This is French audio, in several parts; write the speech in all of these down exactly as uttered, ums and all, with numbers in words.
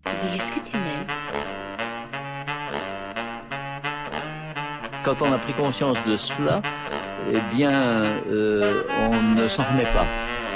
Dis, est-ce que tu m'aimes? Quand on a pris conscience de cela, eh bien, euh, on ne s'en remet pas.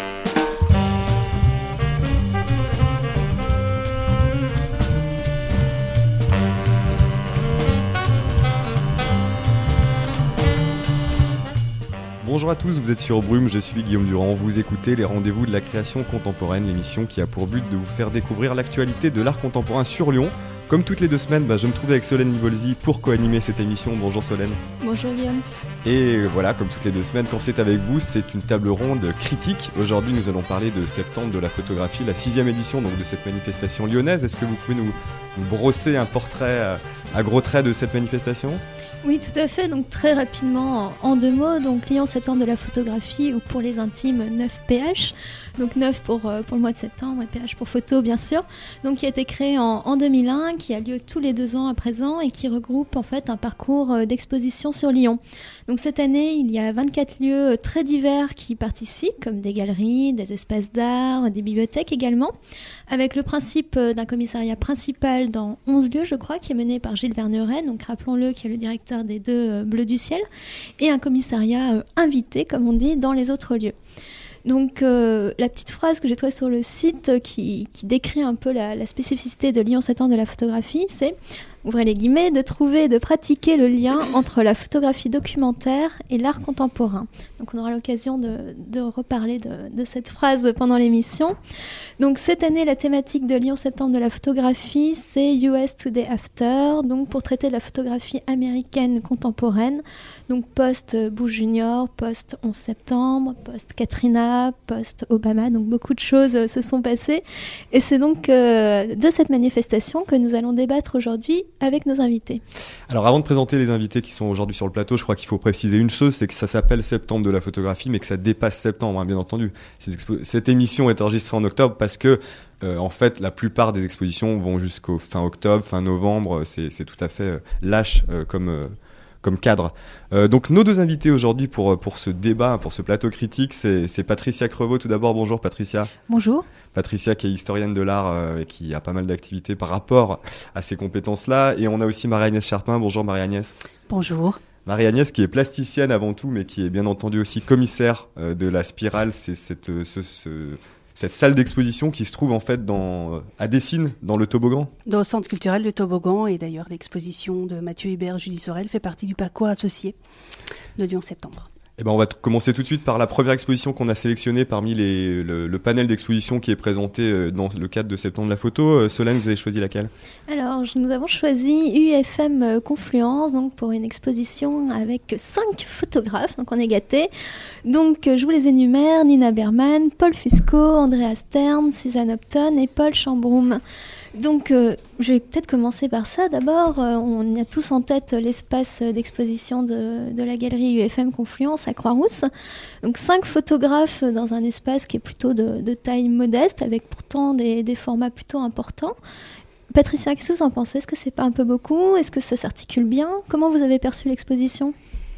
Bonjour à tous, vous êtes sur Brume, je suis Guillaume Durand, vous écoutez les rendez-vous de la création contemporaine, l'émission qui a pour but de vous faire découvrir l'actualité de l'art contemporain sur Lyon. Comme toutes les deux semaines, bah, je me trouve avec Solène Nivolzi pour co-animer cette émission. Bonjour Solène. Bonjour Guillaume. Et voilà, comme toutes les deux semaines, quand c'est avec vous, c'est une table ronde critique. Aujourd'hui, nous allons parler de Septembre de la photographie, la sixième édition donc, de cette manifestation lyonnaise. Est-ce que vous pouvez nous, nous brosser un portrait à gros traits de cette manifestation ? Oui, tout à fait. Donc très rapidement, en deux mots, donc Lyon Septembre de la photographie, ou pour les intimes, neuf P H. Donc neuf pour, euh, pour le mois de septembre et P H pour photo, bien sûr. Donc qui a été créé en, en deux mille un, qui a lieu tous les deux ans à présent et qui regroupe en fait un parcours euh, d'exposition sur Lyon. Donc cette année, il y a vingt-quatre lieux très divers qui participent, comme des galeries, des espaces d'art, des bibliothèques également, avec le principe d'un commissariat principal dans onze lieux, je crois, qui est mené par Gilles Verneret, donc rappelons-le, qui est le directeur des deux euh, Bleus du Ciel, et un commissariat euh, invité, comme on dit, dans les autres lieux. Donc euh, la petite phrase que j'ai trouvée sur le site euh, qui, qui décrit un peu la, la spécificité de Lyon Septembre de la photographie, c'est, ouvrez les guillemets, de trouver et de pratiquer le lien entre la photographie documentaire et l'art contemporain. Donc on aura l'occasion de, de reparler de, de cette phrase pendant l'émission. Donc cette année, la thématique de Lyon Septembre de la photographie, c'est U S Today After, donc pour traiter de la photographie américaine contemporaine, donc post-Bush Junior, post-onze septembre, post-Katrina, post-Obama, donc beaucoup de choses se sont passées. Et c'est donc euh, de cette manifestation que nous allons débattre aujourd'hui avec nos invités. Alors avant de présenter les invités qui sont aujourd'hui sur le plateau, je crois qu'il faut préciser une chose, c'est que ça s'appelle Septembre de la photographie, mais que ça dépasse septembre, hein, bien entendu. Cette, expo- cette émission est enregistrée en octobre parce que, euh, en fait, la plupart des expositions vont jusqu'au fin octobre, fin novembre. C'est, c'est tout à fait euh, lâche euh, comme, euh, comme cadre. Euh, donc nos deux invités aujourd'hui pour, pour ce débat, pour ce plateau critique, c'est, c'est Patricia Crevaux. Tout d'abord, bonjour Patricia. Bonjour. Patricia qui est historienne de l'art euh, et qui a pas mal d'activités par rapport à ces compétences-là. Et on a aussi Marie-Agnès Charpin. Bonjour Marie-Agnès. Bonjour. Marie-Agnès qui est plasticienne avant tout, mais qui est bien entendu aussi commissaire euh, de la Spirale. C'est cette, euh, ce, ce, cette salle d'exposition qui se trouve en fait dans, euh, à Dessines, dans le toboggan. Dans le centre culturel de Toboggan, et d'ailleurs l'exposition de Mathieu Hébert, Julie Sorel fait partie du parcours associé de Lyon Septembre. Eh ben, on va t- commencer tout de suite par la première exposition qu'on a sélectionnée parmi les, le, le panel d'expositions qui est présenté euh, dans le cadre de Septembre de la photo. Euh, Solène, vous avez choisi laquelle ? Alors, je- nous avons choisi U F M Confluence, donc pour une exposition avec cinq photographes, donc on est gâtés. Donc, euh, je vous les énumère: Nina Berman, Paul Fusco, Andrea Stern, Suzanne Upton et Paul Chambroum. Donc, euh, je vais peut-être commencer par ça. D'abord, euh, on a tous en tête l'espace d'exposition de, de la galerie U F M Confluence à Croix-Rousse. Donc, cinq photographes dans un espace qui est plutôt de, de taille modeste, avec pourtant des, des formats plutôt importants. Patricia, qu'est-ce que vous en pensez ? Est-ce que c'est pas un peu beaucoup ? Est-ce que ça s'articule bien ? Comment vous avez perçu l'exposition ?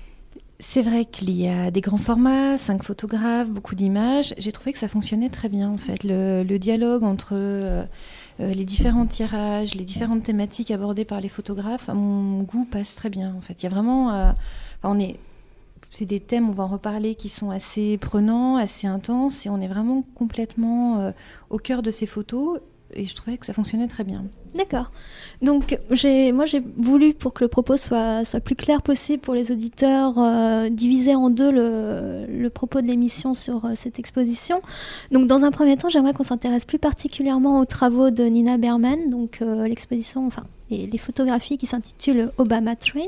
C'est vrai qu'il y a des grands formats, cinq photographes, beaucoup d'images. J'ai trouvé que ça fonctionnait très bien, en fait. Le, le dialogue entre euh, euh, les différents tirages, les différentes thématiques abordées par les photographes, à mon goût, passe très bien, en fait. Il y a vraiment... Euh, enfin, on est... C'est des thèmes, on va en reparler, qui sont assez prenants, assez intenses, et on est vraiment complètement euh, au cœur de ces photos, et je trouvais que ça fonctionnait très bien. D'accord. Donc, j'ai, moi, j'ai voulu, pour que le propos soit, soit plus clair possible pour les auditeurs, euh, diviser en deux le, le propos de l'émission sur euh, cette exposition. Donc, dans un premier temps, j'aimerais qu'on s'intéresse plus particulièrement aux travaux de Nina Berman, donc euh, l'exposition, enfin, les, les photographies qui s'intitulent Obama Train,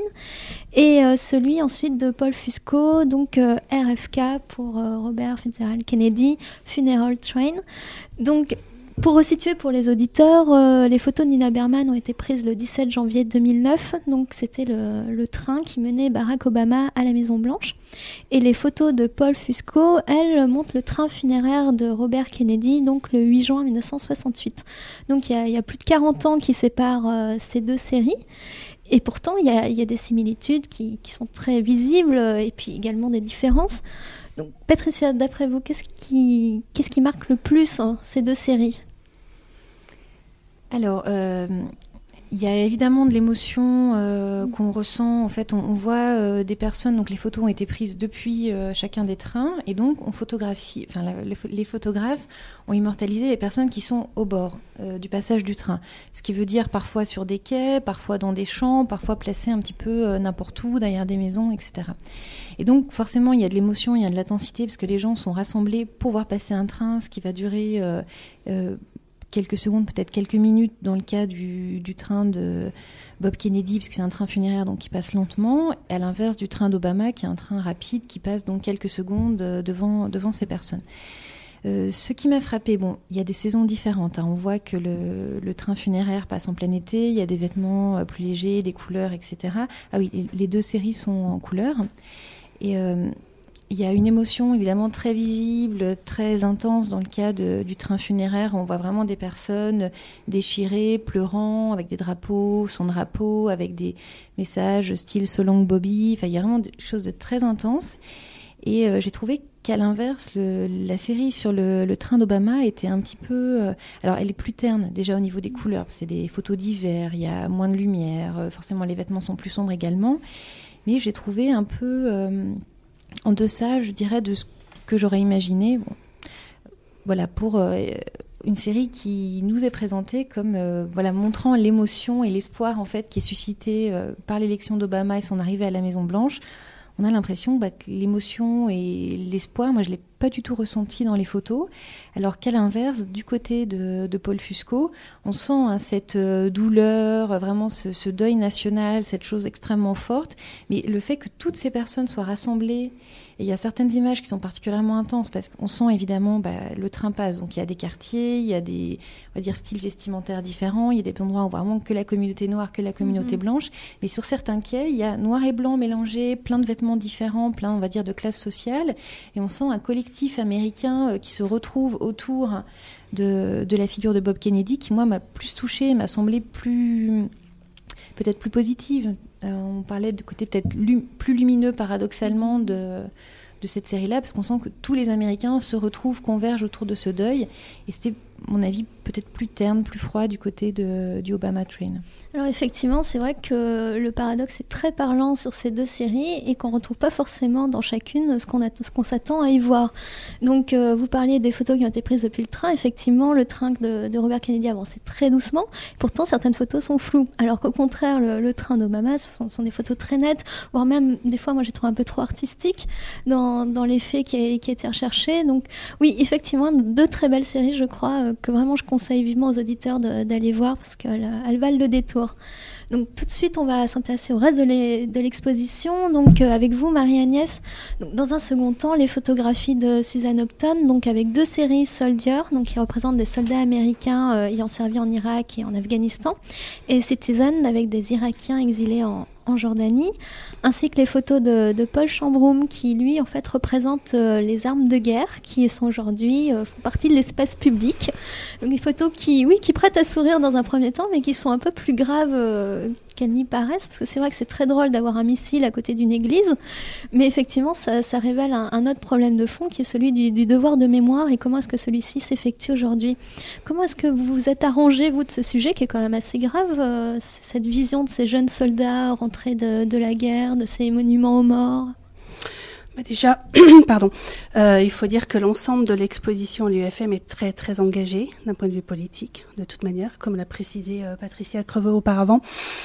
et euh, celui ensuite de Paul Fusco, donc euh, R F K pour euh, Robert Fitzgerald Kennedy, Funeral Train. Donc, pour resituer pour les auditeurs, euh, les photos de Nina Berman ont été prises le dix-sept janvier deux mille neuf, donc c'était le, le train qui menait Barack Obama à la Maison-Blanche. Et les photos de Paul Fusco, elles, montrent le train funéraire de Robert Kennedy, donc le huit juin mille neuf cent soixante-huit. Donc il y a, il y a plus de quarante ans qui séparent euh, ces deux séries. Et pourtant, il y a, il y a des similitudes qui, qui sont très visibles, et puis également des différences. Donc, Patricia, d'après vous, qu'est-ce qui, qu'est-ce qui marque le plus hein, ces deux séries ? Alors, euh, il y a évidemment de l'émotion euh, qu'on ressent. En fait, on, on voit euh, des personnes. Donc, les photos ont été prises depuis euh, chacun des trains, et donc on photographie. Enfin, la, le, les photographes ont immortalisé les personnes qui sont au bord euh, du passage du train. Ce qui veut dire parfois sur des quais, parfois dans des champs, parfois placés un petit peu euh, n'importe où, derrière des maisons, et cetera. Et donc, forcément, il y a de l'émotion, il y a de l'intensité, parce que les gens sont rassemblés pour voir passer un train, ce qui va durer euh, euh, quelques secondes, peut-être quelques minutes, dans le cas du, du train de Bob Kennedy, parce que c'est un train funéraire donc qui passe lentement, à l'inverse du train d'Obama, qui est un train rapide, qui passe donc quelques secondes devant, devant ces personnes. Euh, ce qui m'a frappé, bon, il y a des saisons différentes. Hein. On voit que le, le train funéraire passe en plein été, il y a des vêtements plus légers, des couleurs, et cetera. Ah oui, les deux séries sont en couleur. Et euh, il y a une émotion évidemment très visible, très intense dans le cas de, du train funéraire. On voit vraiment des personnes déchirées, pleurant, avec des drapeaux, son drapeau, avec des messages style So Long Bobby. Enfin, il y a vraiment quelque chose de très intense. Et euh, j'ai trouvé qu'à l'inverse, le, la série sur le, le train d'Obama était un petit peu... Euh, alors, elle est plus terne, déjà au niveau des couleurs. C'est des photos d'hiver, il y a moins de lumière. Euh, forcément, les vêtements sont plus sombres également. Mais j'ai trouvé un peu... Euh, en deçà, je dirais, de ce que j'aurais imaginé. Bon, voilà, pour euh, une série qui nous est présentée comme euh, voilà, montrant l'émotion et l'espoir en fait, qui est suscité euh, par l'élection d'Obama et son arrivée à la Maison-Blanche. On a l'impression bah, que l'émotion et l'espoir, moi je ne l'ai pas du tout ressenti dans les photos, alors qu'à l'inverse, du côté de, de Paul Fusco, on sent hein, cette euh, douleur, vraiment ce, ce deuil national, cette chose extrêmement forte, mais le fait que toutes ces personnes soient rassemblées, et il y a certaines images qui sont particulièrement intenses, parce qu'on sent évidemment bah, le train passe, donc il y a des quartiers, il y a des on va dire, styles vestimentaires différents, il y a des endroits où vraiment que la communauté noire, que la communauté mmh. blanche, mais sur certains quais, il y a noir et blanc mélangés, plein de vêtements différents, plein, on va dire, de classes sociales, et on sent un collectif américain euh, qui se retrouve autour de, de la figure de Bob Kennedy, qui moi m'a plus touchée, m'a semblé plus peut-être plus positive. Euh, on parlait de côté peut-être lu- plus lumineux paradoxalement de, de cette série-là, parce qu'on sent que tous les Américains se retrouvent, convergent autour de ce deuil, et c'était, à mon avis, peut-être plus terne, plus froid du côté de, du Obama Train. Alors effectivement, c'est vrai que le paradoxe est très parlant sur ces deux séries et qu'on ne retrouve pas forcément dans chacune ce qu'on, a, ce qu'on s'attend à y voir. Donc euh, vous parliez des photos qui ont été prises depuis le train. Effectivement, le train de, de Robert Kennedy avançait très doucement. Pourtant, certaines photos sont floues. Alors qu'au contraire, le, le train d'Obama, ce sont, sont des photos très nettes, voire même, des fois, moi j'ai trouvé un peu trop artistique dans, dans l'effet qui a, qui a été recherché. Donc oui, effectivement, deux très belles séries, je crois, euh, que vraiment je conseille vivement aux auditeurs de, d'aller voir parce qu'elles elles valent le détour. Donc tout de suite, on va s'intéresser au reste de, les, de l'exposition. Donc euh, avec vous, Marie-Agnès. Donc, dans un second temps, les photographies de Susan Upton, donc avec deux séries Soldier, donc qui représentent des soldats américains euh, ayant servi en Irak et en Afghanistan, et Citizen avec des Irakiens exilés en en Jordanie, ainsi que les photos de, de Paul Chambroum qui, lui, en fait, représente euh, les armes de guerre qui sont aujourd'hui, euh, font partie de l'espace public. Donc des photos qui, oui, qui prêtent à sourire dans un premier temps, mais qui sont un peu plus graves euh, qu'elles n'y paraissent, parce que c'est vrai que c'est très drôle d'avoir un missile à côté d'une église, mais effectivement, ça, ça révèle un, un autre problème de fond qui est celui du, du devoir de mémoire et comment est-ce que celui-ci s'effectue aujourd'hui. Comment est-ce que vous vous êtes arrangé, vous, de ce sujet qui est quand même assez grave, euh, cette vision de ces jeunes soldats rentrés De, de la guerre, de ces monuments aux morts? Bah déjà, pardon, euh, il faut dire que l'ensemble de l'exposition à l'U F M est très très engagé d'un point de vue politique, de toute manière, comme l'a précisé euh, Patricia Creveux auparavant.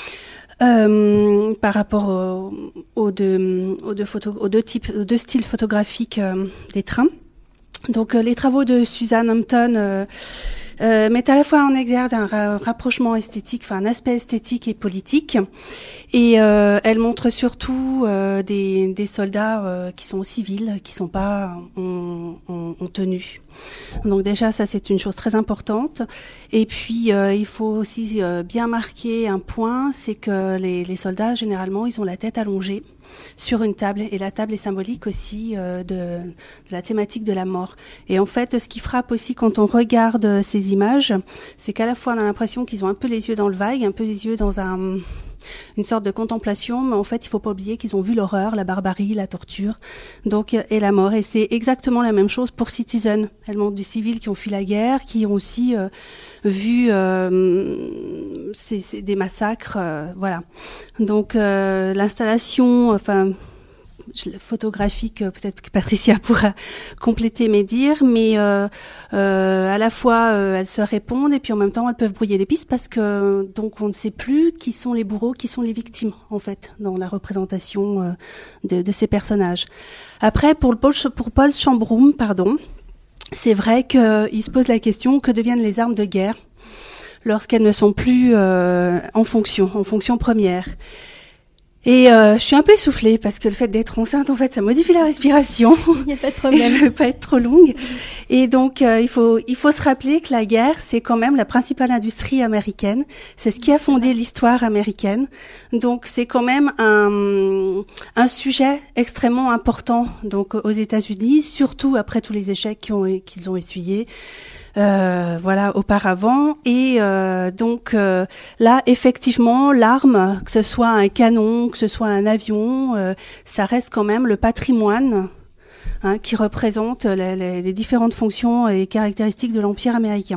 Euh, par rapport aux, aux, deux, aux, deux photos, aux deux types, aux deux styles photographiques euh, des trains. Donc euh, les travaux de Susan Hampton euh, euh, mettent à la fois en exergue un ra- rapprochement esthétique, enfin un aspect esthétique et politique, et euh, elle montre surtout euh, des, des soldats euh, qui sont civils, qui sont pas en, en, en tenue. Donc déjà ça c'est une chose très importante. Et puis euh, il faut aussi euh, bien marquer un point, c'est que les, les soldats généralement ils ont la tête allongée sur une table, et la table est symbolique aussi euh, de, de la thématique de la mort. Et en fait, ce qui frappe aussi quand on regarde ces images, c'est qu'à la fois on a l'impression qu'ils ont un peu les yeux dans le vague, un peu les yeux dans un une sorte de contemplation, mais en fait, il faut pas oublier qu'ils ont vu l'horreur, la barbarie, la torture, donc et la mort. Et c'est exactement la même chose pour Citizen. Elle montre des civils qui ont fui la guerre, qui ont aussi euh, vu euh, c'est, c'est des massacres, euh, voilà. Donc euh, l'installation, enfin. photographique, peut-être que Patricia pourra compléter mes dires, mais euh, euh, à la fois euh, elles se répondent et puis en même temps elles peuvent brouiller les pistes parce que donc on ne sait plus qui sont les bourreaux, qui sont les victimes en fait dans la représentation euh, de, de ces personnages. Après pour le Paul, pour Paul Chambrun, pardon, c'est vrai qu'il se pose la question, que deviennent les armes de guerre lorsqu'elles ne sont plus euh, en fonction, en fonction première. Et euh, je suis un peu essoufflée parce que le fait d'être enceinte, en fait, ça modifie la respiration. Il n'y a pas de problème. Et je veux pas être trop longue. Et donc, euh, il faut il faut se rappeler que la guerre, c'est quand même la principale industrie américaine. C'est ce qui a fondé l'histoire américaine. Donc, c'est quand même un un sujet extrêmement important donc aux États-Unis, surtout après tous les échecs qu'ils ont qu'ils ont essuyés. Euh, voilà, auparavant. Et euh, donc euh, là, effectivement, l'arme, que ce soit un canon, que ce soit un avion, euh, ça reste quand même le patrimoine hein, qui représente les, les, les différentes fonctions et caractéristiques de l'Empire américain.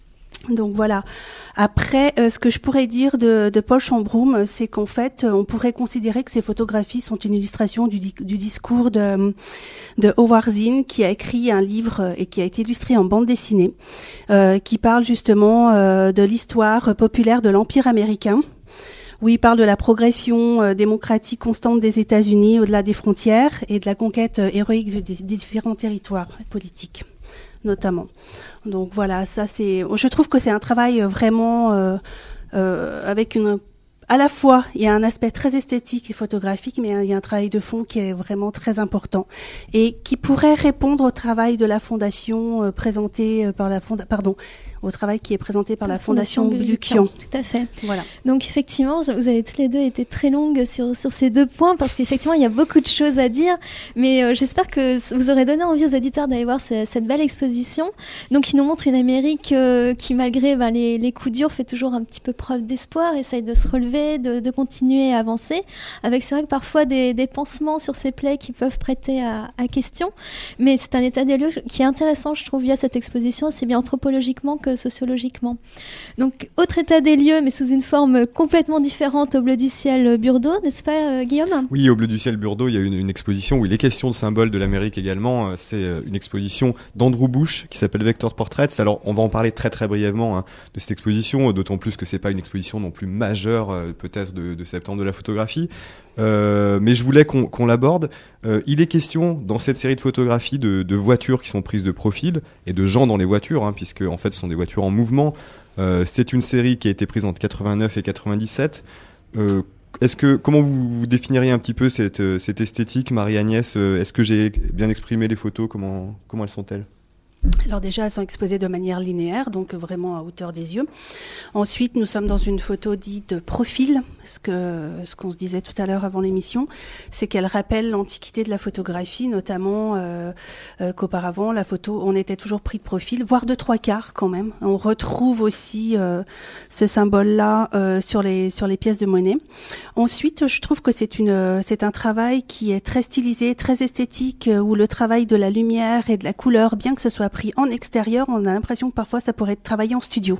Donc voilà. Après, euh, ce que je pourrais dire de, de Paul Chambrun, c'est qu'en fait, on pourrait considérer que ces photographies sont une illustration du, du discours de, de Howard Zinn, qui a écrit un livre et qui a été illustré en bande dessinée, euh, qui parle justement euh, de l'histoire populaire de l'Empire américain, où il parle de la progression euh, démocratique constante des États-Unis au-delà des frontières et de la conquête euh, héroïque des, des différents territoires politiques, notamment. Donc voilà, ça c'est. Je trouve que c'est un travail vraiment euh, euh, avec une. À la fois, il y a un aspect très esthétique et photographique, mais il y a un travail de fond qui est vraiment très important et qui pourrait répondre au travail de la fondation euh, présentée par la fondation. Pardon. au travail qui est présenté par la, la Fondation, Fondation Bulukian. Tout à fait. Voilà. Donc effectivement, vous avez toutes les deux été très longues sur, sur ces deux points parce qu'effectivement, il y a beaucoup de choses à dire. Mais euh, j'espère que vous aurez donné envie aux auditeurs d'aller voir ce, cette belle exposition. Donc, qui nous montre une Amérique euh, qui, malgré ben, les, les coups durs, fait toujours un petit peu preuve d'espoir, essaye de se relever, de, de continuer à avancer. Avec, c'est vrai que parfois, des, des pansements sur ces plaies qui peuvent prêter à, à question. Mais c'est un état des lieux qui est intéressant, je trouve, via cette exposition, aussi bien anthropologiquement que sociologiquement. Donc, autre état des lieux, mais sous une forme complètement différente au Bleu du Ciel Burdeau, n'est-ce pas, euh, Guillaume ? Oui, au Bleu du Ciel Burdeau, il y a une, une exposition où il est question de symboles de l'Amérique également. C'est une exposition d'Andrew Bush qui s'appelle Vector Portraits. Alors, on va en parler très très brièvement hein, de cette exposition, d'autant plus que c'est pas une exposition non plus majeure, euh, peut-être de, de septembre de la photographie. Euh, mais je voulais qu'on, qu'on l'aborde. Euh, il est question dans cette série de photographies de, de voitures qui sont prises de profil et de gens dans les voitures, hein, puisque en fait ce sont des voitures en mouvement. Euh, c'est une série qui a été prise entre quatre-vingt-neuf et quatre-vingt-dix-sept. Euh, est-ce que comment vous, vous définiriez un petit peu cette, cette esthétique, Marie-Agnès ? Est-ce que j'ai bien exprimé les photos ? Comment comment elles sont-elles ? Alors déjà, elles sont exposées de manière linéaire, donc vraiment à hauteur des yeux. Ensuite, nous sommes dans une photo dite de profil. Ce que ce qu'on se disait tout à l'heure avant l'émission, c'est qu'elle rappelle l'antiquité de la photographie, notamment euh, euh, qu'auparavant, la photo, on était toujours pris de profil, voire de trois quarts quand même. On retrouve aussi euh, ce symbole-là euh, sur les sur les pièces de monnaie. Ensuite, je trouve que c'est une c'est un travail qui est très stylisé, très esthétique, où le travail de la lumière et de la couleur, bien que ce soit pris en extérieur, on a l'impression que parfois ça pourrait être travaillé en studio.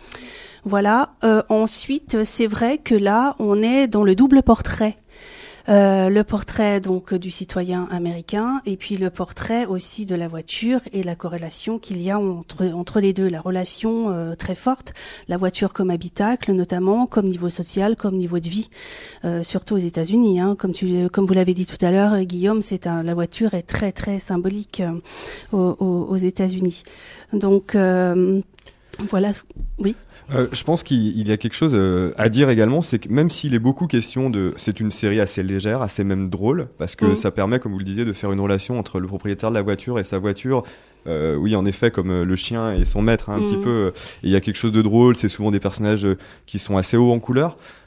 Voilà. Euh, ensuite, c'est vrai que là, on est dans le double portrait. Euh, le portrait donc du citoyen américain et puis le portrait aussi de la voiture et la corrélation qu'il y a entre entre les deux, la relation euh, très forte, la voiture comme habitacle notamment, comme niveau social, comme niveau de vie, euh, surtout aux États-Unis. Hein, comme tu comme vous l'avez dit tout à l'heure, Guillaume, c'est un, la voiture est très très symbolique euh, aux, aux, aux États-Unis. Donc euh, voilà, oui. Euh, je pense qu'il y a quelque chose euh, à dire également, c'est que même s'il est beaucoup question de... C'est une série assez légère, assez même drôle, parce que mmh. ça permet, comme vous le disiez, de faire une relation entre le propriétaire de la voiture et sa voiture. Euh, oui, en effet, comme euh, le chien et son maître, hein, un mmh. petit peu. Il y a quelque chose de drôle, c'est souvent des personnages euh, qui sont assez hauts en couleur.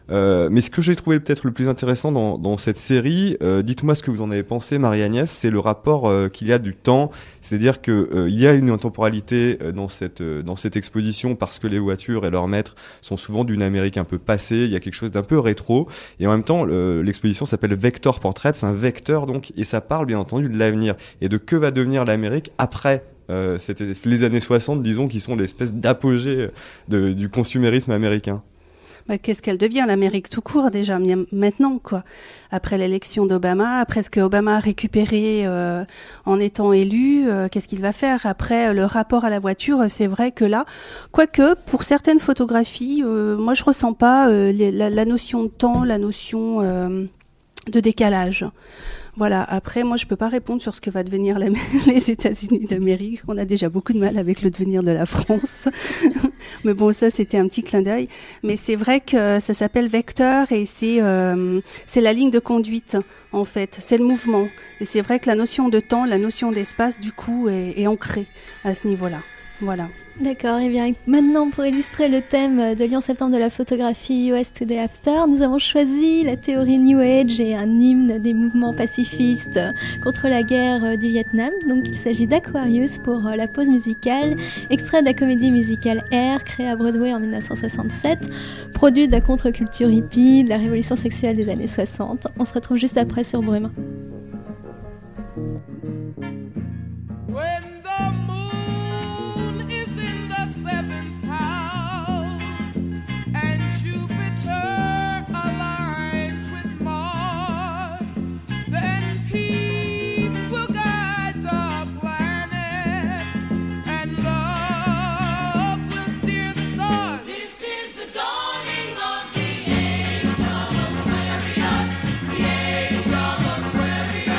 Euh, mais ce que j'ai trouvé peut-être le plus intéressant dans, dans cette série, euh, dites-moi ce que vous en avez pensé, Marie-Agnès, c'est le rapport euh, qu'il y a du temps. C'est-à-dire qu'il euh, y a une intemporalité euh, dans, cette, euh, dans cette exposition parce que les voitures et leurs maîtres sont souvent d'une Amérique un peu passée. Il y a quelque chose d'un peu rétro. Et en même temps, le, l'exposition s'appelle Vector Portrait. C'est un vecteur, donc, et ça parle bien entendu de l'avenir et de que va devenir l'Amérique après euh, c'était les années soixante, disons, qui sont l'espèce d'apogée de, du consumérisme américain. Bah, qu'est-ce qu'elle devient, l'Amérique tout court, déjà, maintenant, quoi. Après l'élection d'Obama, après ce que Obama a récupéré euh, en étant élu, euh, qu'est-ce qu'il va faire? Après, euh, le rapport à la voiture, c'est vrai que là, quoique, pour certaines photographies, euh, moi, je ressens pas euh, les, la, la notion de temps, la notion euh, de décalage. Voilà. Après, moi, je peux pas répondre sur ce que va devenir la, les États-Unis d'Amérique. On a déjà beaucoup de mal avec le devenir de la France. Mais bon, ça, c'était un petit clin d'œil. Mais c'est vrai que ça s'appelle vecteur et c'est euh, c'est la ligne de conduite, en fait. C'est le mouvement. Et c'est vrai que la notion de temps, la notion d'espace, du coup, est, est ancrée à ce niveau-là. Voilà. D'accord, et bien maintenant pour illustrer le thème de Lyon Septembre de la photographie U S Today After, nous avons choisi la théorie New Age et un hymne des mouvements pacifistes contre la guerre du Vietnam. Donc il s'agit d'Aquarius pour la pause musicale, extrait de la comédie musicale Air, créée à Broadway en dix-neuf cent soixante-sept, produit de la contre-culture hippie, de la révolution sexuelle des années soixante. On se retrouve juste après sur Brume. When the moon is in the seventh house and Jupiter aligns with Mars, then peace will guide the planets and love will steer the stars. This is the dawning of the age of Aquarius, the age of Aquarius.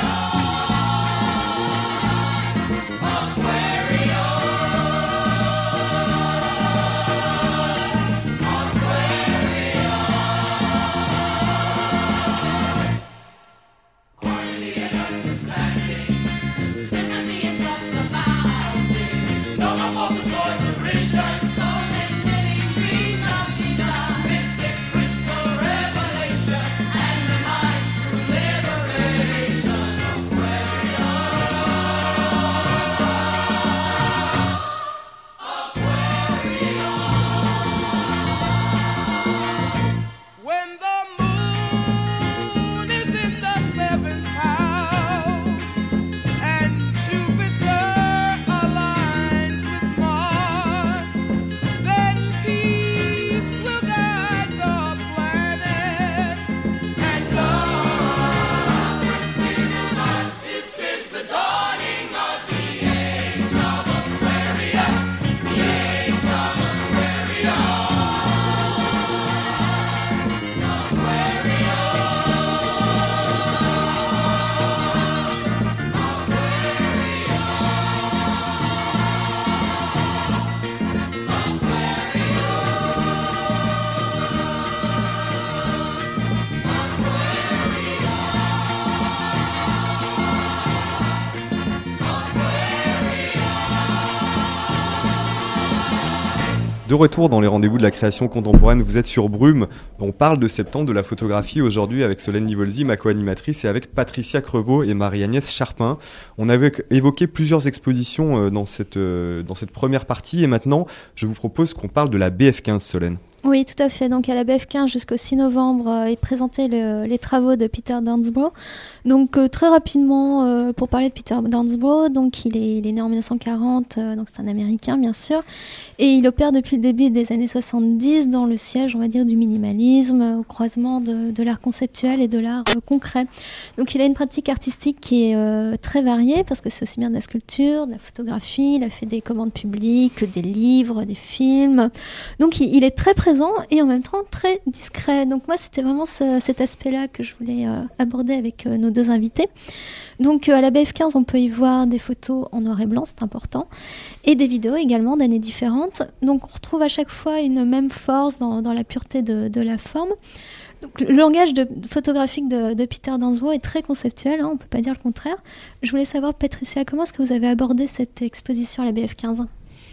De retour dans les rendez-vous de la création contemporaine, vous êtes sur Brume. On parle de septembre de la photographie aujourd'hui avec Solène Nivolzi, ma co-animatrice, et avec Patricia Crevaux et Marie-Agnès Charpin. On avait évoqué plusieurs expositions dans cette, dans cette première partie et maintenant, je vous propose qu'on parle de la B F quinze, Solène. Oui, tout à fait. Donc à la B F quinze jusqu'au six novembre, euh, il présentait le, les travaux de Peter Dansborough. Donc euh, très rapidement, euh, pour parler de Peter Dansborough, donc il est, il est né en dix-neuf cent quarante, euh, donc c'est un Américain bien sûr, et il opère depuis le début des années soixante-dix dans le siège, on va dire, du minimalisme, euh, au croisement de, de l'art conceptuel et de l'art euh, concret. Donc il a une pratique artistique qui est euh, très variée parce que c'est aussi bien de la sculpture, de la photographie, il a fait des commandes publiques, des livres, des films. Donc il, il est très présent et en même temps très discret. Donc moi c'était vraiment ce, cet aspect-là que je voulais euh, aborder avec euh, nos deux invités. Donc euh, à la B F quinze on peut y voir des photos en noir et blanc, c'est important, et des vidéos également d'années différentes. Donc on retrouve à chaque fois une même force dans, dans la pureté de, de la forme. Donc, le langage de, photographique de, de Peter Dansborough est très conceptuel, hein, on ne peut pas dire le contraire. Je voulais savoir, Patricia, comment est-ce que vous avez abordé cette exposition à la B F quinze ?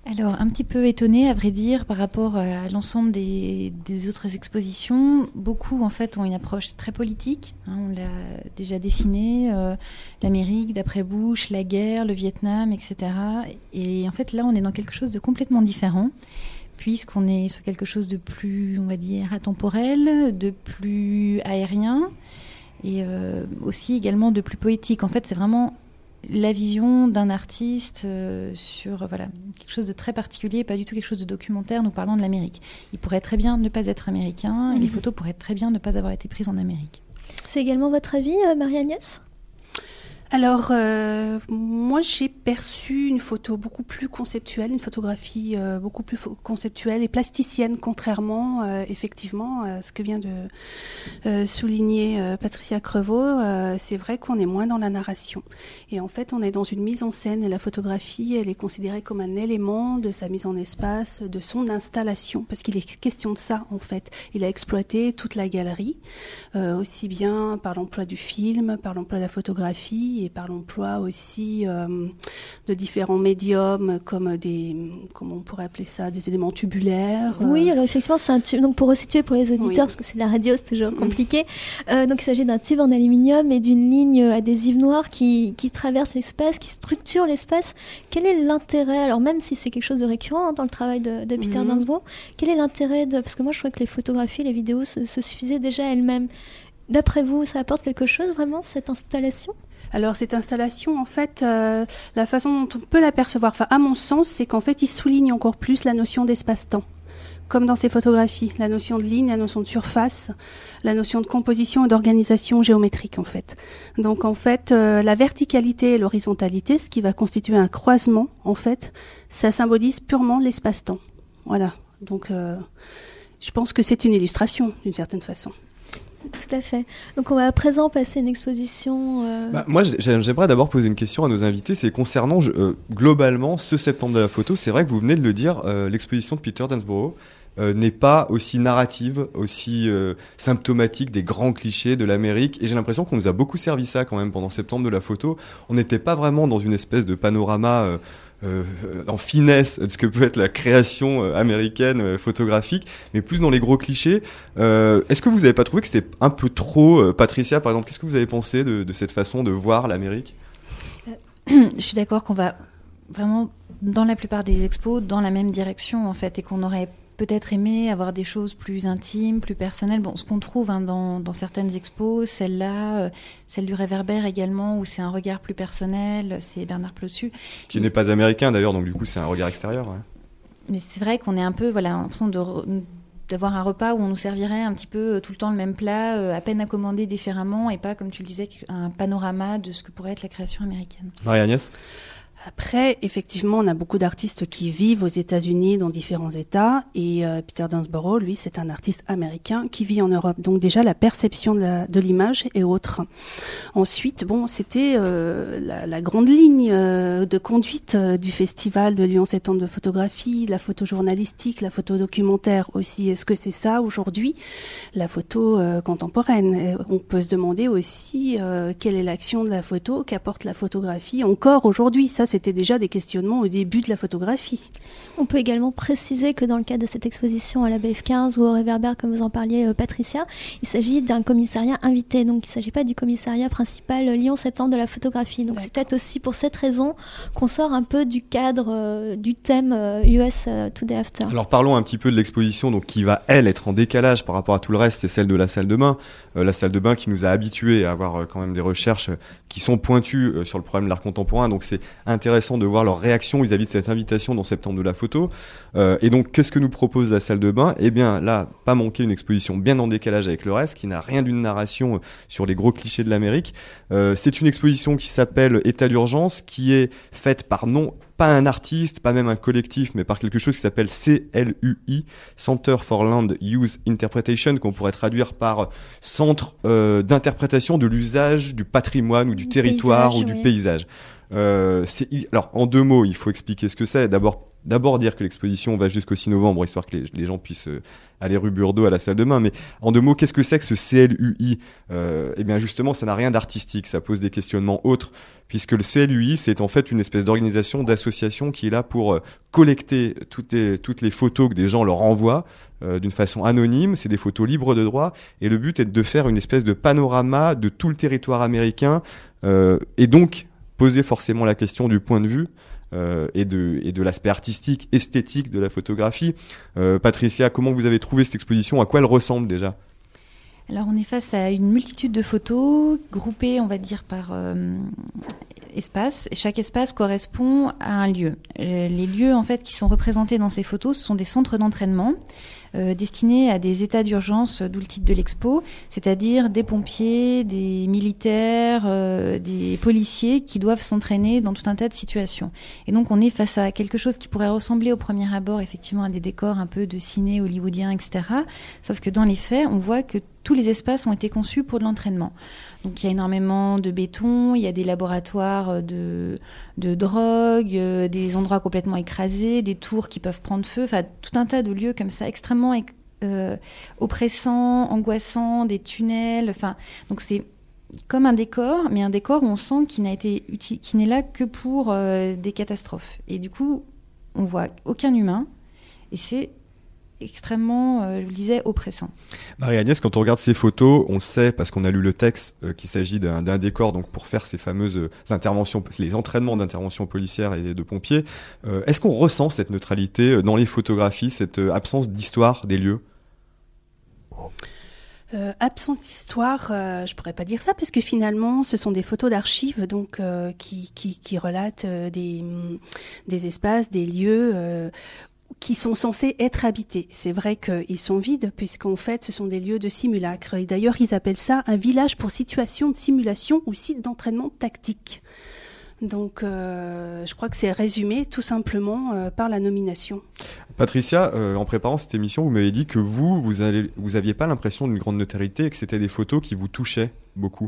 Alors, un petit peu étonnée, à vrai dire, par rapport à l'ensemble des, des autres expositions. Beaucoup, en fait, ont une approche très politique. Hein, on l'a déjà dessiné, euh, l'Amérique, d'après Bush, la guerre, le Vietnam, et cetera. Et en fait, là, on est dans quelque chose de complètement différent, puisqu'on est sur quelque chose de plus, on va dire, atemporel, de plus aérien, et euh, aussi également de plus poétique. En fait, c'est vraiment la vision d'un artiste euh, sur voilà, quelque chose de très particulier, pas du tout quelque chose de documentaire nous parlant de l'Amérique. Il pourrait très bien ne pas être américain, mmh. et les photos pourraient très bien ne pas avoir été prises en Amérique. C'est également votre avis, euh, Marie-Agnès ? Alors, euh, moi, j'ai perçu une photo beaucoup plus conceptuelle, une photographie euh, beaucoup plus fo- conceptuelle et plasticienne, contrairement, euh, effectivement, à ce que vient de euh, souligner euh, Patricia Crevaux. Euh, c'est vrai qu'on est moins dans la narration. Et en fait, on est dans une mise en scène, et la photographie, elle est considérée comme un élément de sa mise en espace, de son installation, parce qu'il est question de ça, en fait. Il a exploité toute la galerie, euh, aussi bien par l'emploi du film, par l'emploi de la photographie, et par l'emploi aussi euh, de différents médiums comme des, comment on pourrait appeler ça, des éléments tubulaires. Euh... Oui, alors effectivement, c'est un tube. Donc pour resituer pour les auditeurs, oui. parce que c'est de la radio, c'est toujours compliqué. Euh, donc il s'agit d'un tube en aluminium et d'une ligne adhésive noire qui, qui traverse l'espace, qui structure l'espace. Quel est l'intérêt, alors même si c'est quelque chose de récurrent hein, dans le travail de, de Peter mm-hmm. Dansborough, quel est l'intérêt de, parce que moi je trouvais que les photographies, les vidéos se, se suffisaient déjà elles-mêmes. D'après vous, ça apporte quelque chose vraiment cette installation ? Alors cette installation, en fait, euh, la façon dont on peut l'apercevoir, enfin à mon sens, c'est qu'en fait, il souligne encore plus la notion d'espace-temps. Comme dans ces photographies, la notion de ligne, la notion de surface, la notion de composition et d'organisation géométrique, en fait. Donc, en fait, euh, la verticalité et l'horizontalité, ce qui va constituer un croisement, en fait, ça symbolise purement l'espace-temps. Voilà. Donc, euh, je pense que c'est une illustration, d'une certaine façon. Tout à fait. Donc on va à présent passer une exposition... Euh... Bah, moi, j'aimerais d'abord poser une question à nos invités. C'est concernant, je, euh, globalement, ce septembre de la photo. C'est vrai que vous venez de le dire, euh, l'exposition de Peter Dansborough euh, n'est pas aussi narrative, aussi euh, symptomatique des grands clichés de l'Amérique. Et j'ai l'impression qu'on nous a beaucoup servi ça quand même pendant septembre de la photo. On n'était pas vraiment dans une espèce de panorama... Euh, Euh, en finesse de ce que peut être la création euh, américaine euh, photographique, mais plus dans les gros clichés. Euh, est-ce que vous n'avez pas trouvé que c'était un peu trop, euh, Patricia, par exemple, qu'est-ce que vous avez pensé de, de cette façon de voir l'Amérique ? Je suis d'accord qu'on va vraiment, dans la plupart des expos, dans la même direction, en fait, et qu'on aurait peut-être aimé avoir des choses plus intimes, plus personnelles. Bon, ce qu'on trouve hein, dans, dans certaines expos, celle-là, euh, celle du Réverbère également, où c'est un regard plus personnel, c'est Bernard Plossu. Qui n'est pas américain d'ailleurs, donc du coup c'est un regard extérieur. Ouais. Mais c'est vrai qu'on est un peu, voilà, l'impression de, d'avoir un repas où on nous servirait un petit peu tout le temps le même plat, euh, à peine accommodé différemment, et pas, comme tu le disais, un panorama de ce que pourrait être la création américaine. Marie-Agnès ? Après, effectivement, on a beaucoup d'artistes qui vivent aux États-Unis, dans différents États, et euh, Peter Dansborough, lui, c'est un artiste américain qui vit en Europe. Donc déjà, la perception de, la, de l'image est autre. Ensuite, bon, c'était euh, la, la grande ligne euh, de conduite euh, du festival de Lyon Septembre de photographie, la photo journalistique, la photo documentaire aussi. Est-ce que c'est ça aujourd'hui, la photo euh, contemporaine ? Et on peut se demander aussi euh, quelle est l'action de la photo qu'apporte la photographie encore aujourd'hui. Ça, c'était déjà des questionnements au début de la photographie. On peut également préciser que dans le cadre de cette exposition à la B F quinze ou au Réverbère, comme vous en parliez, euh, Patricia, il s'agit d'un commissariat invité. Donc, il ne s'agit pas du commissariat principal euh, Lyon Septembre de la photographie. Donc, D'accord. C'est peut-être aussi pour cette raison qu'on sort un peu du cadre euh, du thème euh, U S euh, Today After. Alors, parlons un petit peu de l'exposition, donc qui va, elle, être en décalage par rapport à tout le reste. C'est celle de la salle de bain. Euh, la salle de bain qui nous a habitués à avoir euh, quand même des recherches euh, qui sont pointues euh, sur le problème de l'art contemporain. Donc, c'est intéressant de voir leur réaction vis-à-vis de cette invitation dans Septembre de la photo. Euh, et donc, qu'est-ce que nous propose la salle de bain ? Eh bien, là, pas manquer une exposition bien en décalage avec le reste, qui n'a rien d'une narration sur les gros clichés de l'Amérique. Euh, c'est une exposition qui s'appelle État d'urgence, qui est faite par non, pas un artiste, pas même un collectif, mais par quelque chose qui s'appelle C L U I, Center for Land Use Interpretation, qu'on pourrait traduire par Centre euh, d'interprétation de l'usage du patrimoine ou du, du territoire paysage, ou du oui. paysage. Euh, c'est, alors, en deux mots, il faut expliquer ce que c'est. D'abord, d'abord dire que l'exposition va jusqu'au six novembre, histoire que les, les gens puissent euh, aller rue Burdeau à la salle de bain. Mais en deux mots, qu'est-ce que c'est que ce C L U I ? euh, Eh bien justement, ça n'a rien d'artistique, ça pose des questionnements autres, puisque le C L U I, c'est en fait une espèce d'organisation, d'association qui est là pour euh, collecter toutes les, toutes les photos que des gens leur envoient euh, d'une façon anonyme. C'est des photos libres de droit, et le but est de faire une espèce de panorama de tout le territoire américain, euh, et donc poser forcément la question du point de vue euh, et de, et de l'aspect artistique, esthétique de la photographie. Euh, Patricia, comment vous avez trouvé cette exposition ? À quoi elle ressemble déjà ? Alors on est face à une multitude de photos groupées, on va dire, par euh, espace. Et chaque espace correspond à un lieu. Euh, les lieux en fait qui sont représentés dans ces photos, ce sont des centres d'entraînement euh, destinés à des états d'urgence, d'où le titre de l'expo, c'est-à-dire des pompiers, des militaires, euh, des policiers qui doivent s'entraîner dans tout un tas de situations. Et donc on est face à quelque chose qui pourrait ressembler au premier abord effectivement à des décors un peu de ciné hollywoodien, et cetera. Sauf que dans les faits, on voit que tous les espaces ont été conçus pour de l'entraînement. Donc il y a énormément de béton, il y a des laboratoires de, de drogue, euh, des endroits complètement écrasés, des tours qui peuvent prendre feu, enfin tout un tas de lieux comme ça extrêmement euh, oppressants, angoissants, des tunnels. Enfin, donc c'est comme un décor, mais un décor où on sent qu'il n'a été uti- qui n'est là que pour euh, des catastrophes. Et du coup, on voit aucun humain, et c'est extrêmement, euh, je vous le disais, oppressant. Marie-Agnès, quand on regarde ces photos, on sait, parce qu'on a lu le texte, euh, qu'il s'agit d'un, d'un décor donc pour faire ces fameuses euh, interventions, les entraînements d'intervention policière et de pompiers. Euh, est-ce qu'on ressent cette neutralité dans les photographies, cette euh, absence d'histoire des lieux ? Euh, absence d'histoire, euh, je pourrais pas dire ça, puisque finalement, ce sont des photos d'archives, donc euh, qui, qui, qui relatent euh, des, des espaces, des lieux euh, qui sont censés être habités. C'est vrai qu'ils sont vides, puisqu'en fait, ce sont des lieux de simulacre. Et d'ailleurs, ils appellent ça un village pour situation de simulation ou site d'entraînement tactique. Donc, euh, je crois que c'est résumé tout simplement euh, par la nomination. Patricia, euh, en préparant cette émission, vous m'avez dit que vous, vous, allez, vous aviez pas l'impression d'une grande notoriété et que c'était des photos qui vous touchaient beaucoup.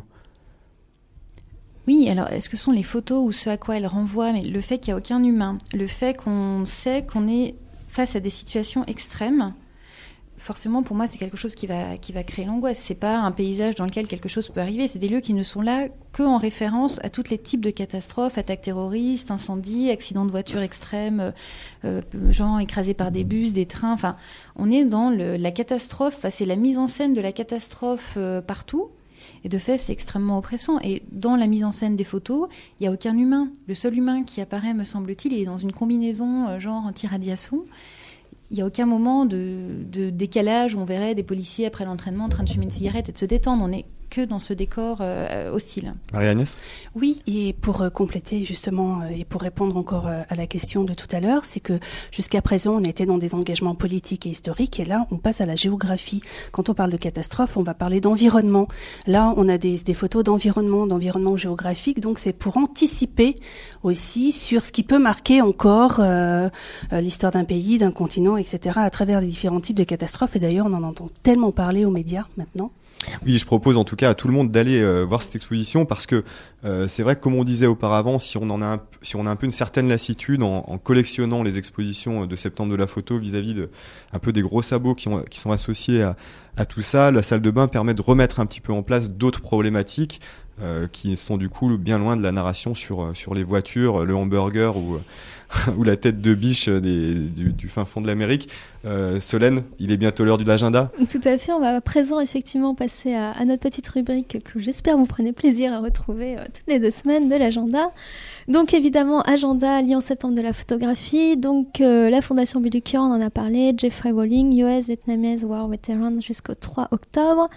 Oui, alors est-ce que ce sont les photos ou ce à quoi elles renvoient ? Mais le fait qu'il n'y a aucun humain, le fait qu'on sait qu'on est face à des situations extrêmes, forcément pour moi c'est quelque chose qui va, qui va créer l'angoisse. C'est pas un paysage dans lequel quelque chose peut arriver, c'est des lieux qui ne sont là qu'en référence à tous les types de catastrophes, attaques terroristes, incendies, accidents de voiture extrêmes, euh, gens écrasés par des bus, des trains, enfin on est dans le, la catastrophe, enfin, c'est la mise en scène de la catastrophe euh, partout. Et de fait, c'est extrêmement oppressant. Et dans la mise en scène des photos, il n'y a aucun humain. Le seul humain qui apparaît, me semble-t-il, il est dans une combinaison euh, genre anti-radiation. Il n'y a aucun moment de, de décalage où on verrait des policiers après l'entraînement en train de fumer une cigarette et de se détendre. On n'est que dans ce décor euh, hostile. Marie-Agnès ? Oui, et pour euh, compléter justement euh, et pour répondre encore euh, à la question de tout à l'heure, c'est que jusqu'à présent on était dans des engagements politiques et historiques, et là on passe à la géographie. Quand on parle de catastrophe, on va parler d'environnement. Là on a des, des photos d'environnement, d'environnement géographique, donc c'est pour anticiper aussi sur ce qui peut marquer encore euh, euh, l'histoire d'un pays, d'un continent, et cetera à travers les différents types de catastrophes. Et d'ailleurs on en entend tellement parler aux médias maintenant. Oui, je propose en tout cas à tout le monde d'aller euh, voir cette exposition, parce que euh, c'est vrai que, comme on disait auparavant, si on en a un, si on a un peu une certaine lassitude en, en collectionnant les expositions de septembre de la photo vis-à-vis de un peu des gros sabots qui, ont, qui sont associés à, à tout ça, la salle de bain permet de remettre un petit peu en place d'autres problématiques euh, qui sont du coup bien loin de la narration sur sur les voitures, le hamburger ou ou la tête de biche des, du, du fin fond de l'Amérique. Euh, Solène, il est bientôt l'heure de l'agenda. Tout à fait, on va à présent effectivement passer à, à notre petite rubrique que j'espère vous prenez plaisir à retrouver euh, toutes les deux semaines de l'agenda. Donc évidemment, agenda lié en septembre de la photographie. Donc euh, la Fondation Budukian, on en a parlé, Jeffrey Walling, U S Vietnamese War Veterans jusqu'au trois octobre.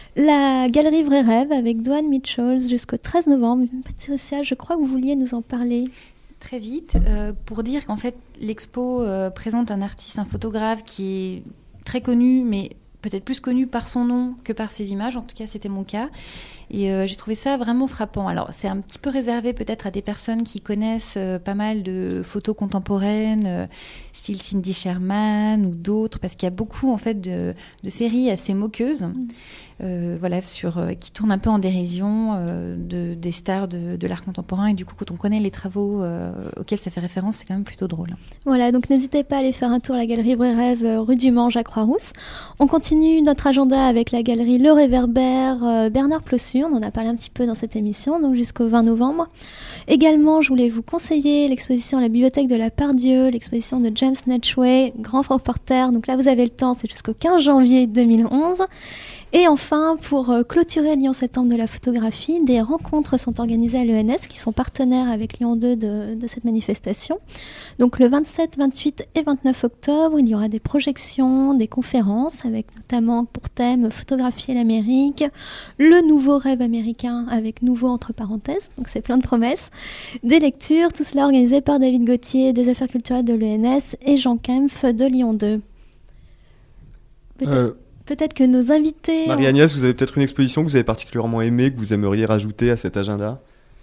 La Galerie Vrai Rêve avec Dwan Mitchells jusqu'au treize novembre. Patricia, je crois que vous vouliez nous en parler. Très vite, euh, pour dire qu'en fait l'expo euh, présente un artiste, un photographe qui est très connu, mais peut-être plus connu par son nom que par ses images. En tout cas, c'était mon cas. Et euh, j'ai trouvé ça vraiment frappant. Alors, c'est un petit peu réservé peut-être à des personnes qui connaissent euh, pas mal de photos contemporaines, euh, style Cindy Sherman ou d'autres, parce qu'il y a beaucoup en fait de, de séries assez moqueuses, mmh. euh, voilà, sur, euh, qui tournent un peu en dérision euh, de, des stars de, de l'art contemporain. Et du coup, quand on connaît les travaux euh, auxquels ça fait référence, c'est quand même plutôt drôle. Voilà, donc n'hésitez pas à aller faire un tour à la galerie Vrai Rêve, euh, rue du Mans, à Croix-Rousse. On continue notre agenda avec la galerie Le Réverbère, euh, Bernard Plossu. On en a parlé un petit peu dans cette émission, donc jusqu'au vingt novembre. Également, je voulais vous conseiller l'exposition à la bibliothèque de la Pardieu, l'exposition de James Netchway, grand reporter. Donc là, vous avez le temps, c'est jusqu'au quinze janvier deux mille onze. Et enfin, pour clôturer Lyon Septembre de la photographie, des rencontres sont organisées à l'E N S qui sont partenaires avec Lyon deux de, de cette manifestation. Donc le vingt-sept, vingt-huit et vingt-neuf octobre, il y aura des projections, des conférences avec notamment pour thème Photographier l'Amérique, le nouveau rêve américain avec nouveau entre parenthèses, donc c'est plein de promesses, des lectures, tout cela organisé par David Gauthier des Affaires culturelles de l'E N S et Jean Kempf de Lyon deux. Peut-être... Euh... Peut-être que nos invités... Marie-Agnès, vous avez peut-être une exposition que vous avez particulièrement aimée, que vous aimeriez rajouter à cet agenda ?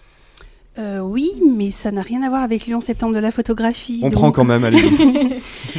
euh, Oui, mais ça n'a rien à voir avec Lyon Septembre de la photographie. On donc... prend quand même, allez-y.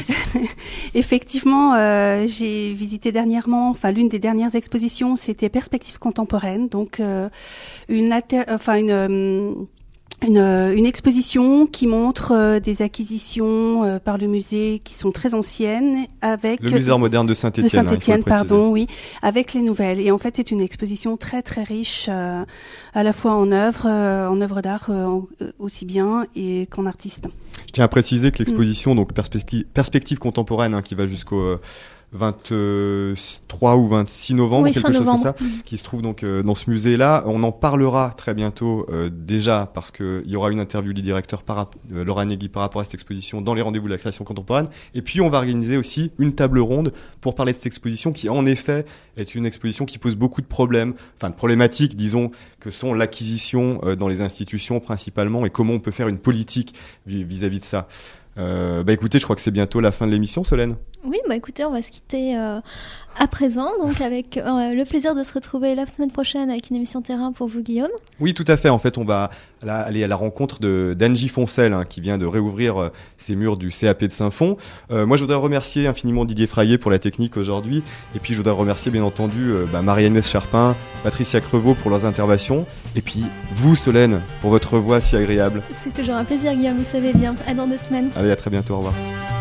Effectivement, euh, j'ai visité dernièrement, enfin l'une des dernières expositions, c'était Perspective contemporaine, donc euh, une, alter... enfin une euh, Une, une exposition qui montre euh, des acquisitions euh, par le musée qui sont très anciennes avec le musée d'art moderne de Saint-Étienne. De Saint-Étienne, hein, pardon, oui, avec les nouvelles. Et en fait, c'est une exposition très très riche, euh, à la fois en œuvres, euh, en œuvres d'art euh, aussi bien et qu'en artistes. Je tiens à préciser que l'exposition, mmh. donc perspective, perspective contemporaine, hein, qui va jusqu'au euh, vingt-trois ou vingt-six novembre, oui, quelque chose novembre. comme ça, qui se trouve donc euh, dans ce musée-là. On en parlera très bientôt euh, déjà parce qu'il y aura une interview du directeur par, euh, Laura Negui par rapport à cette exposition dans les rendez-vous de la création contemporaine. Et puis on va organiser aussi une table ronde pour parler de cette exposition qui en effet est une exposition qui pose beaucoup de problèmes, enfin de problématiques, disons, que sont l'acquisition euh, dans les institutions principalement et comment on peut faire une politique vis-à-vis de ça. Euh, bah écoutez, je crois que c'est bientôt la fin de l'émission, Solène. Oui, bah écoutez, on va se quitter euh, à présent, donc avec euh, le plaisir de se retrouver la semaine prochaine avec une émission terrain pour vous, Guillaume. Oui, tout à fait. En fait, on va là, aller à la rencontre de d'Angie Foncel, hein, qui vient de réouvrir euh, ses murs du C A P de Saint-Fond. Euh, moi, je voudrais remercier infiniment Didier Fraillet pour la technique aujourd'hui, et puis je voudrais remercier bien entendu euh, bah, Marie-Agnès Charpin, Patricia Crevaux pour leurs interventions, et puis vous, Solène, pour votre voix si agréable. C'est toujours un plaisir, Guillaume, vous savez bien. À dans deux semaines. Allez, à très bientôt, au revoir.